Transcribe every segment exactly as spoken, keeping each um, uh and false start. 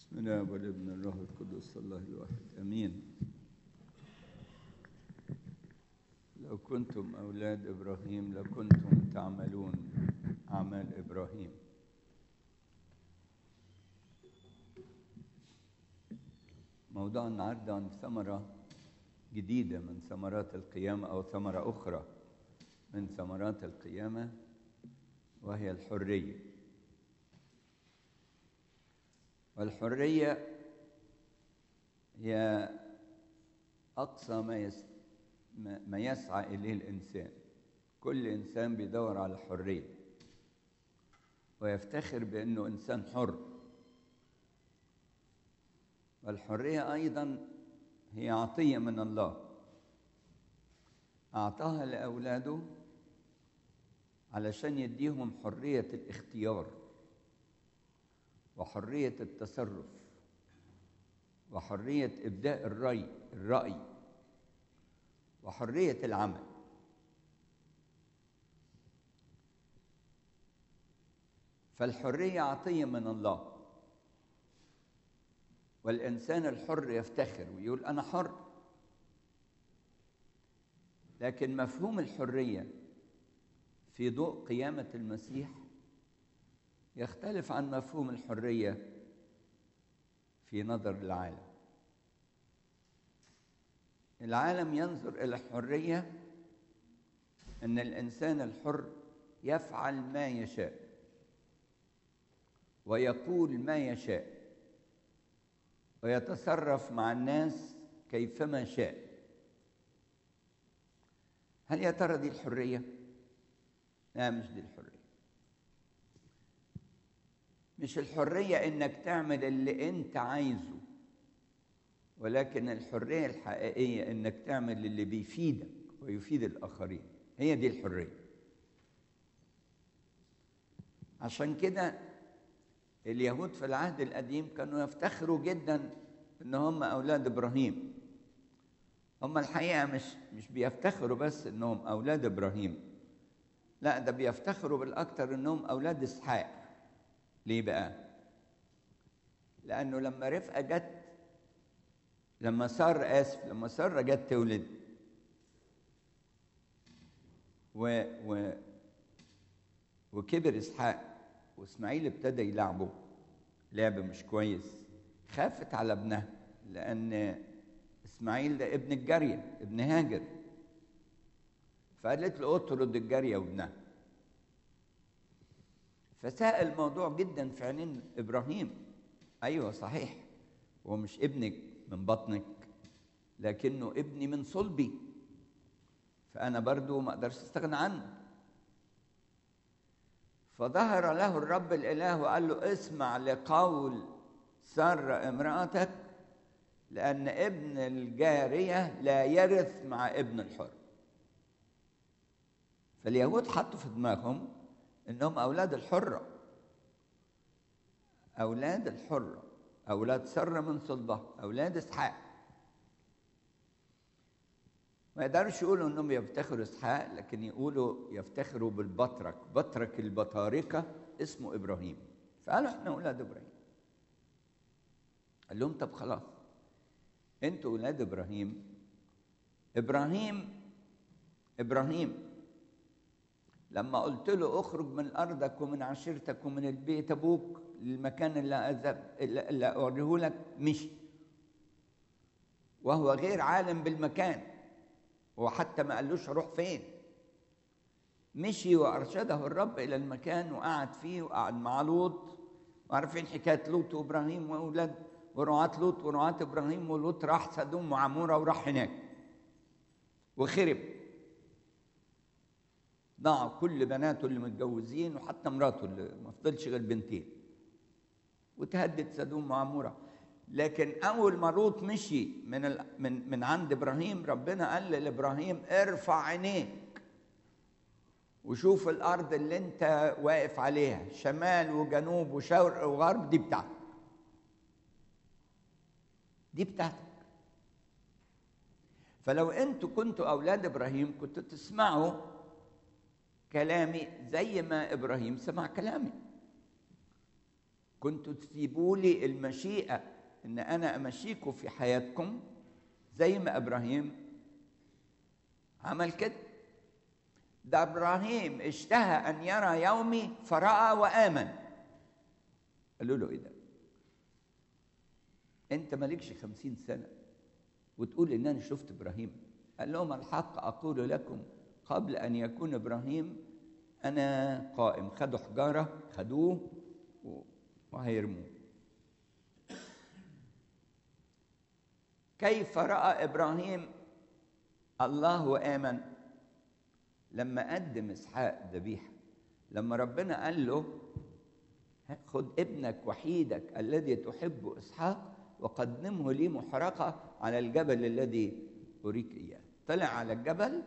بسم الله والابن الروح القدس الله الواحد امين. لو كنتم اولاد ابراهيم لكنتم تعملون اعمال ابراهيم. موضوع النهارده عن ثمره جديده من ثمرات القيامه او ثمره اخرى من ثمرات القيامه وهي الحريه. والحرية هي أقصى ما يس ما يسعى إليه الإنسان. كل إنسان بيدور على الحرية ويفتخر بأنه إنسان حر. والحرية أيضا هي عطية من الله أعطاها لأولاده علشان يديهم حرية الاختيار وحرية التصرف وحرية إبداء الرأي الرأي وحرية العمل. فالحرية عطية من الله، والإنسان الحر يفتخر ويقول أنا حر. لكن مفهوم الحرية في ضوء قيامة المسيح يختلف عن مفهوم الحرية في نظر العالم. العالم ينظر إلى الحرية أن الإنسان الحر يفعل ما يشاء ويقول ما يشاء ويتصرف مع الناس كيفما شاء. هل يا ترى دي الحرية؟ لا، مش دي الحرية. مش الحرية إنك تعمل اللي أنت عايزه، ولكن الحرية الحقيقية إنك تعمل اللي بيفيدك ويفيد الآخرين. هي دي الحرية. عشان كده اليهود في العهد القديم كانوا يفتخروا جدا إن هم أولاد إبراهيم. هم الحقيقة مش مش بيفتخروا بس إنهم أولاد إبراهيم، لا، ده بيفتخروا بالأكثر إنهم أولاد إسحاق. ليه بقى؟ لأنه لما رفقة جت لما سارة آسف لما سارة جت تولد و و وكبر إسحاق وإسماعيل ابتدى يلعبه لعب مش كويس، خافت على ابنها لأن إسماعيل ده ابن الجارية ابن هاجر، فقالت له اطرد الجارية وابنها. فساء الموضوع جدا في عينين إبراهيم. أيوة صحيح، هو مش ابنك من بطنك لكنه ابني من صلبي، فأنا برضو ما أقدرش أستغنى عنه. فظهر له الرب الإله وقال له اسمع لقول سارة امرأتك، لأن ابن الجارية لا يرث مع ابن الحر. فاليهود حطوا في دماغهم إنهم أولاد الحرة، أولاد الحرة، أولاد سارة من صلبها، أولاد إسحاق. ما يقدرش يقولوا إنهم يفتخروا إسحاق، لكن يقولوا يفتخروا بالبطرك، بطرك البطاركة اسمه إبراهيم. فقالوا إحنا أولاد إبراهيم. قال لهم طب خلاص، أنتوا أولاد إبراهيم. إبراهيم إبراهيم لما قلت له اخرج من أرضك ومن عشيرتك ومن البيت أبوك للمكان اللي أذب اللي أوريه لك، مشي وهو غير عالم بالمكان، وحتى ما قالوش روح فين. مشي وأرشده الرب إلى المكان وقعد فيه وقعد مع لوط. وعارفين حكاية لوط وإبراهيم وأولاد ورعاة لوط ورعاة إبراهيم. ولوط راح سدوم وعمورة وراح هناك وخرب، ضاعوا كل بناته اللي متجوزين وحتى مراته اللي ما فضلش غير بنتين، وتهدد سدوم وعمورة. لكن أول ما لوط مشي من ال... من من عند إبراهيم، ربنا قال لإبراهيم ارفع عينيك وشوف الأرض اللي أنت واقف عليها، شمال وجنوب وشرق وغرب، دي بتاعتك، دي بتاعتك. فلو أنتوا كنتوا أولاد إبراهيم كنتوا تسمعوا كلامي زي ما إبراهيم سمع كلامي، كنتوا تسيبوا لي المشيئة إن أنا أمشيكم في حياتكم زي ما إبراهيم عمل كده. ده إبراهيم اشتهى أن يرى يومي فرأى وآمن. قالوا له إيه ده؟ أنت مالكش خمسين سنة وتقول إن أنا شفت إبراهيم. قال لهم الحق أقول لكم قبل أن يكون إبراهيم أنا قائم. خدوا حجارة خدوه وهيرموه. كيف رأى إبراهيم الله وآمن؟ لما قدم إسحاق ذبيحة، لما ربنا قال له خذ ابنك وحيدك الذي تحب إسحاق وقدمه لي محرقة على الجبل الذي أريك إياه. طلع على الجبل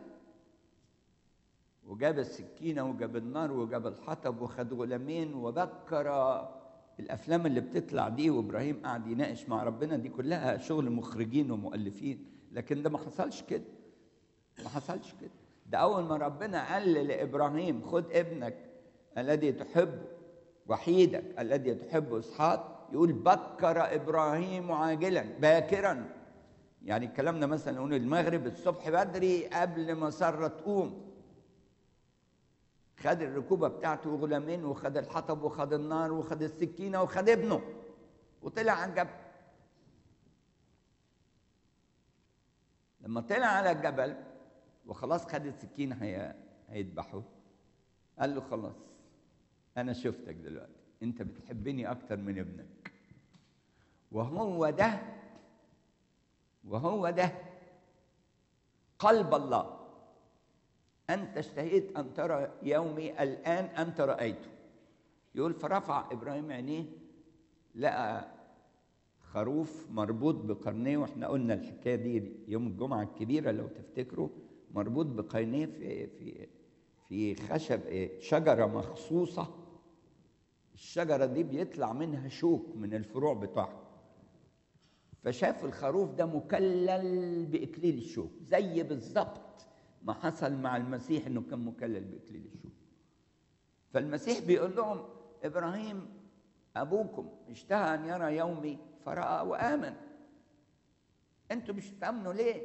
وجاب السكينة وجاب النار وجاب الحطب وخد غلامين وبكر. الأفلام اللي بتطلع دي وإبراهيم قاعد يناقش مع ربنا دي كلها شغل مخرجين ومؤلفين، لكن ده ما حصلش كده، ما حصلش كده. ده أول ما ربنا قال لإبراهيم خد ابنك الذي تحبه وحيدك الذي تحبه إسحاق، يقول بكر إبراهيم عاجلا باكرا. يعني كلامنا مثلا نقول المغرب الصبح بدري قبل ما سارة تقوم، خد الركوبة بتاعته وغلامين وخد الحطب وخد النار وخد السكينة وخد ابنه وطلع على الجبل. لما طلع على الجبل وخلاص خد السكينة هي هيذبحه، قال له خلاص أنا شفتك دلوقتي، أنت بتحبني أكتر من ابنك. وهو ده وهو ده قلب الله. أنت اشتهيت أن ترى يومي الآن أنت رأيته. يقول فرفع إبراهيم عينيه لقى خروف مربوط بقرنيه، واحنا قلنا الحكاية دي يوم الجمعة الكبيرة لو تفتكروا، مربوط بقرنيه في في في خشب شجرة مخصوصة. الشجرة دي بيطلع منها شوك من الفروع بتاعها، فشاف الخروف ده مكلل بإكليل الشوك زي بالظبط ما حصل مع المسيح انه كان مكلل بإكليل الشوك. فالمسيح بيقول لهم إبراهيم أبوكم اشتهى أن يرى يومي فرأى وآمن. أنتوا مش تأمنوا ليه؟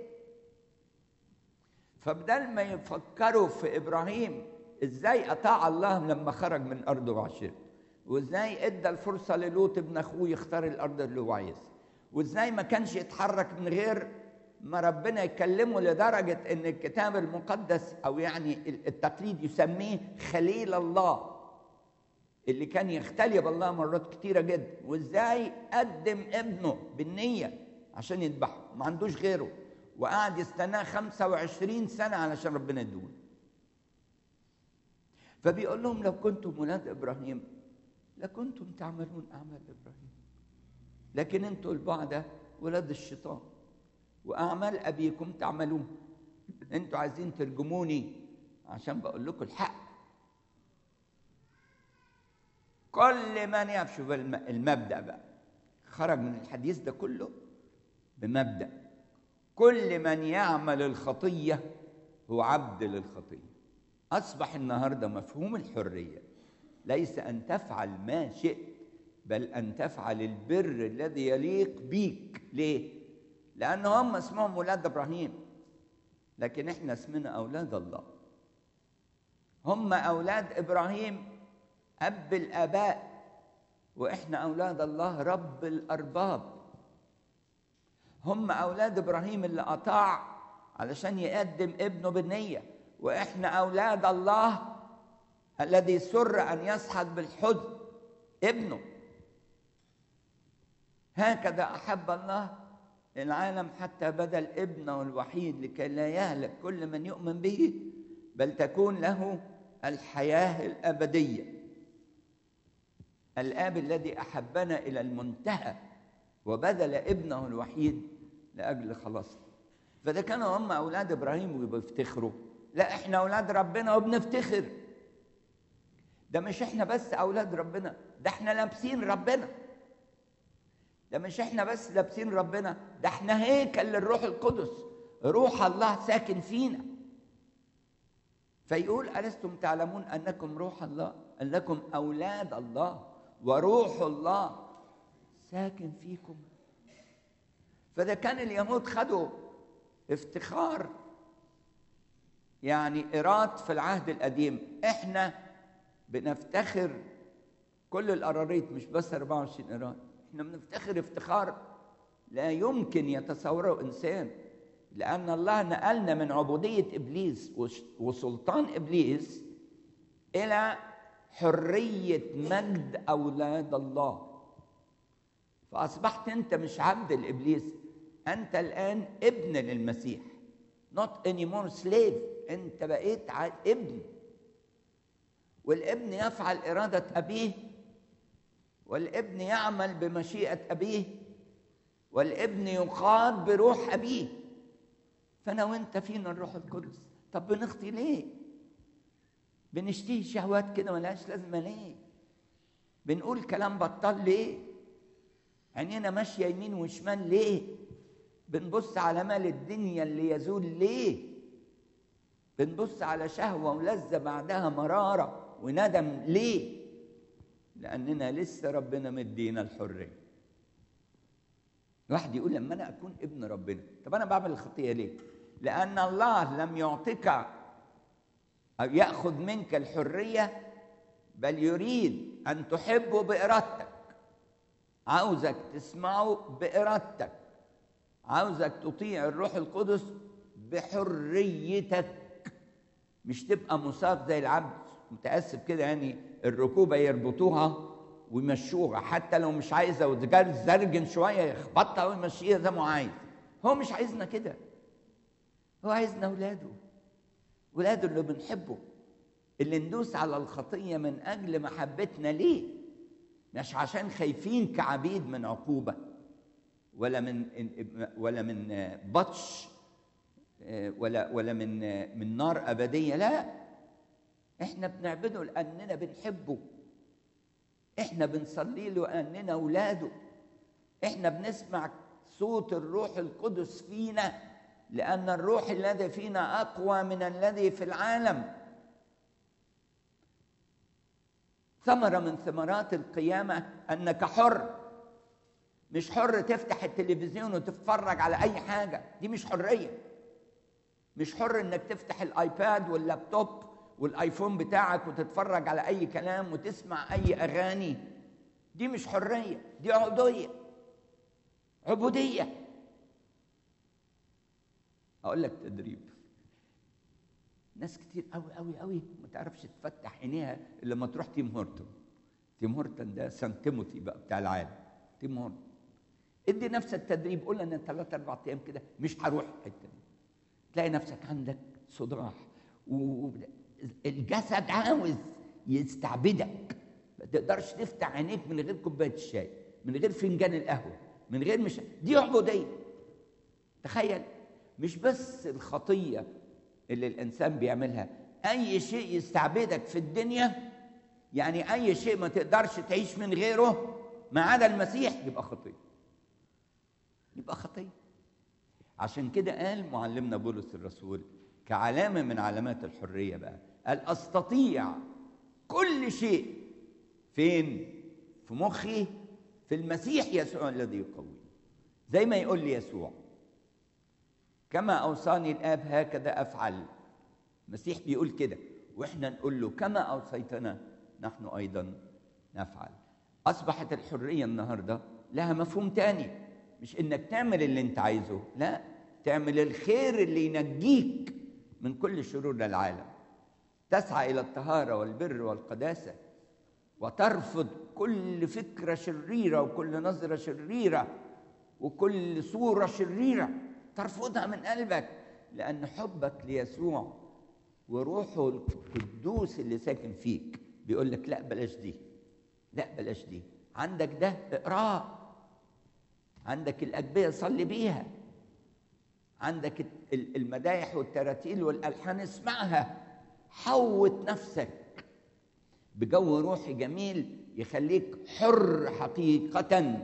فبدل ما يفكروا في إبراهيم إزاي أطاع الله لما خرج من أرضه وعشيرته، وإزاي إدى الفرصة للوط ابن أخوه يختار الأرض اللي هو عايزها، وإزاي ما كانش يتحرك من غير ما ربنا يكلمه، لدرجة إن الكتاب المقدس أو يعني التقليد يسميه خليل الله اللي كان يختلي بالله مرات كتيرة جدا، وإزاي قدم ابنه بالنية عشان يذبحه، ما عندوش غيره، وقعد يستناه خمسة وعشرين سنة علشان ربنا يدوله. فبيقول لهم لو كنتم ولاد إبراهيم لكنتم تعملون أعمال إبراهيم، لكن أنتوا البعدة ولاد الشيطان وأعمال أبيكم تعملون. أنتوا عايزين ترجموني عشان بقول لكم الحق. كل من يفشو المبدأ بقى خرج من الحديث ده كله بمبدأ كل من يعمل الخطية هو عبد للخطية. أصبح النهاردة مفهوم الحرية ليس أن تفعل ما شئت، بل أن تفعل البر الذي يليق بيك. ليه؟ لأن هم اسمهم ولاد إبراهيم، لكن إحنا اسمنا أولاد الله. هم أولاد إبراهيم أب الآباء، وإحنا أولاد الله رب الأرباب. هم أولاد إبراهيم اللي أطاع علشان يقدم ابنه بالنية، وإحنا أولاد الله الذي سر أن يسحق بالحزن ابنه. هكذا أحب الله العالم حتى بذل ابنه الوحيد لكي لا يهلك كل من يؤمن به، بل تكون له الحياة الأبدية. الآب الذي أحبنا إلى المنتهى وبذل ابنه الوحيد لأجل خلاصنا. فده كانوا هم أولاد إبراهيم وبيفتخروا. لا، إحنا أولاد ربنا وبنفتخر. ده مش إحنا بس أولاد ربنا، ده إحنا لابسين ربنا. ده مش إحنا بس لابسين ربنا، ده إحنا هيكل للروح القدس، روح الله ساكن فينا. فيقول ألستم تعلمون أنكم روح الله، أنكم أولاد الله وروح الله ساكن فيكم. فده كان اليهود خدوا افتخار يعني إيراد في العهد القديم. احنا بنفتخر كل القراريط مش بس أربعة وعشرين إيراد، احنا بنفتخر افتخار لا يمكن يتصوره إنسان، لأن الله نقلنا من عبودية إبليس وسلطان إبليس إلى حرية مجد أولاد الله. فأصبحت أنت مش عبد لإبليس، أنت الآن ابن للمسيح. not anymore slave، أنت بقيت ابن، والابن يفعل إرادة أبيه، والابن يعمل بمشيئة أبيه، والابن يقاد بروح أبيه. فأنا وأنت فينا الروح القدس. طب بنخطي ليه؟ بنشتهي شهوات كده ملهاش لازمة ليه؟ بنقول كلام بطال ليه؟ عينينا ماشية يمين وشمال ليه؟ بنبص على مال الدنيا اللي يزول ليه؟ بنبص على شهوة ولذة بعدها مرارة وندم ليه؟ لأننا لسه ربنا مدينا الحرية. الواحد يقول لما أنا أكون ابن ربنا، طب أنا بعمل الخطية ليه؟ لأن الله لم يعطيك أو يأخذ منك الحرية، بل يريد أن تحبه بإرادتك. عاوزك تسمعه بإرادتك، عاوزك تطيع الروح القدس بحريتك، مش تبقى مساق زي العبد متأسف كده، يعني الركوبة يربطوها ويمشوها حتى لو مش عايزة وتزرجن شوية يخبطها ويمشيها زي ما عايز. هو مش عايزنا كده، هو عايزنا ولاده، ولاده اللي بنحبه، اللي ندوس على الخطية من أجل محبتنا ليه، مش عشان خايفين كعبيد من عقوبة ولا من ولا من بطش ولا ولا من من نار أبدية. لا، احنا بنعبده لأننا بنحبه، احنا بنصلي له لأننا أولاده، احنا بنسمع صوت الروح القدس فينا لأن الروح الذي فينا أقوى من الذي في العالم. ثمرة من ثمرات القيامة أنك حر، مش حر تفتح التلفزيون وتتفرج على أي حاجة، دي مش حرية. مش حر إنك تفتح الآيباد واللابتوب والآيفون بتاعك وتتفرج على أي كلام وتسمع أي أغاني، دي مش حرية، دي عبودية. عبودية. أقول لك تدريب، ناس كتير قوي قوي قوي ما تعرفش تفتح عينيها إلا لما تروح تيم هورتون. تيم هورتون ده سان تيموثي بقى بتاع العالم. تيم هورتون ادي نفسك تدريب، قول انا ثلاث اربع ايام كده مش هروح الحته دي، تلاقي نفسك عندك صداع والجسد عاوز يستعبدك، ما تقدرش تفتح عينيك من غير كوبايه الشاي، من غير فنجان القهوه، من غير مش دي عبوديه. تخيل، مش بس الخطيه اللي الانسان بيعملها، اي شيء يستعبدك في الدنيا، يعني اي شيء ما تقدرش تعيش من غيره ما عدا المسيح يبقى خطيه، يبقى خطيه. عشان كده قال معلمنا بولس الرسول كعلامه من علامات الحريه بقى، قال استطيع كل شيء فين؟ في مخي، في المسيح يسوع الذي يقوي. زي ما يقول لي يسوع كما اوصاني الاب هكذا افعل. المسيح بيقول كده، واحنا نقول له كما اوصيتنا نحن ايضا نفعل. اصبحت الحريه النهارده لها مفهوم تاني، مش انك تعمل اللي انت عايزه، لا، تعمل الخير اللي ينجيك من كل شرور العالم. تسعى الى الطهاره والبر والقداسه، وترفض كل فكره شريره وكل نظره شريره وكل صوره شريره، ترفضها من قلبك، لان حبك ليسوع وروحه القدوس اللي ساكن فيك بيقول لك لا بلاش دي، لا بلاش دي. عندك ده اقراه، عندك الأجبية صلي بيها، عندك المدايح والتراتيل والألحان اسمعها، حوت نفسك بجو روحي جميل يخليك حر حقيقة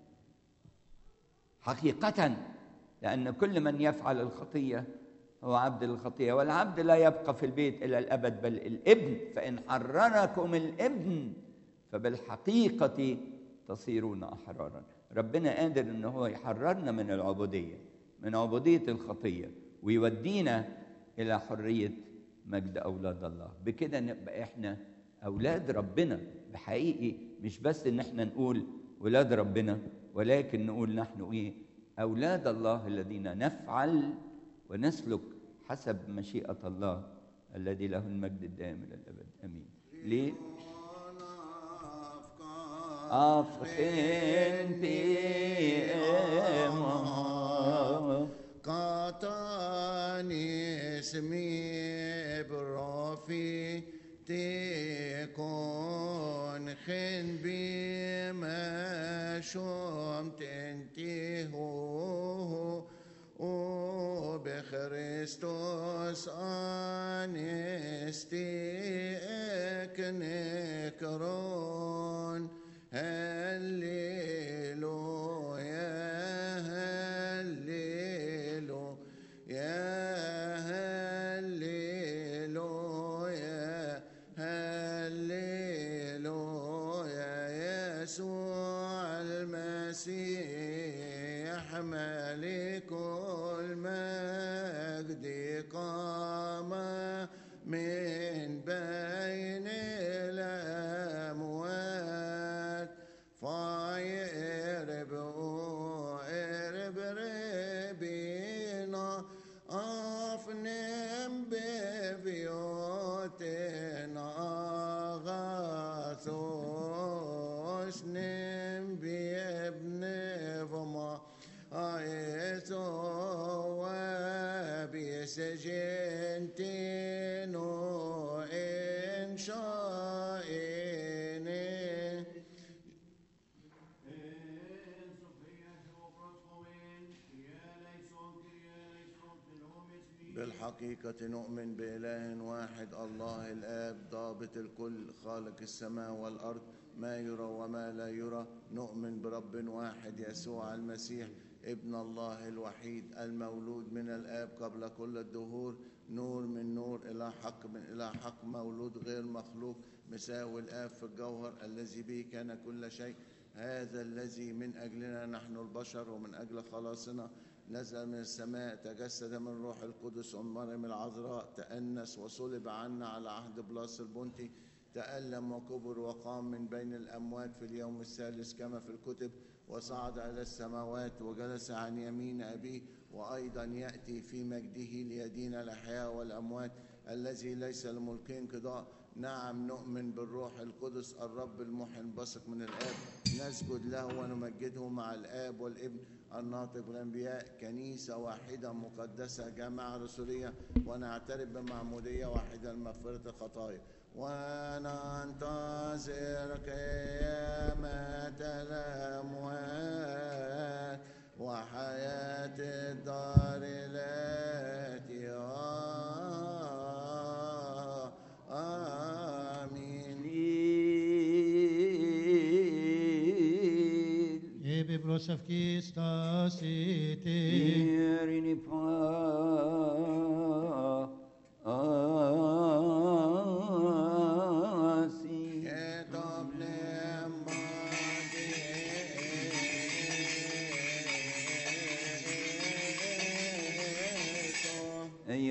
حقيقة. لأن كل من يفعل الخطية هو عبد الخطية، والعبد لا يبقى في البيت إلى الأبد بل الابن، فإن حرركم الابن فبالحقيقة تصيرون أحرارا. ربنا قادر إن هو يحررنا من العبودية، من عبودية الخطية، ويودينا إلى حرية مجد أولاد الله. بكده نبقى إحنا أولاد ربنا بحقيقي، مش بس إن إحنا نقول أولاد ربنا، ولكن نقول نحن إيه؟ أولاد الله الذين نفعل ونسلك حسب مشيئة الله الذي له المجد الدائم إلى الأبد. آمين. ليه؟ أفخن بيمه قطاني اسمي برافي تكون خن بما شمت انتهو وبخريستوس أنستيك نكرون. هللويا هللويا هللويا هللويا يسوع المسيح ملك المجد قام من بين الأموات فيرب ارب ربنا أفنم ببيوتنا غاثوس نم بابن فما آيتو بيسجنتينو إن شائني بالحقيقة نؤمن بإله واحد الله الآب ضابط الكل خالق السماء والأرض ما يرى وما لا يرى. نؤمن برب واحد يسوع المسيح ابن الله الوحيد المولود من الآب قبل كل الدهور، نور من نور إلى حق من إلى حق، مولود غير مخلوق مساوي الآب في الجوهر، الذي به كان كل شيء. هذا الذي من أجلنا نحن البشر ومن أجل خلاصنا نزل من السماء، تجسد من روح القدس ومريم العذراء، تأنس وصلب عنا على عهد بلاس البنطي، تألم وكبر وقام من بين الأموات في اليوم الثالث كما في الكتب، وصعد إلى السماوات وجلس عن يمين أبيه، وأيضا يأتي في مجده ليدين الأحياء والأموات، الذي ليس لملكه انقضاء. نعم نؤمن بالروح القدس الرب المحيي البثق من الآب، نسجد له ونمجده مع الآب والابن الناطق بالأنبياء، كنيسة واحدة مقدسة جامعة رسولية، ونعترف بمعمودية واحدة لمغفرة الخطايا، وننتظر قيامة الأموات وحياة الدار التي آمين. Ebe brosavki stasiti Irini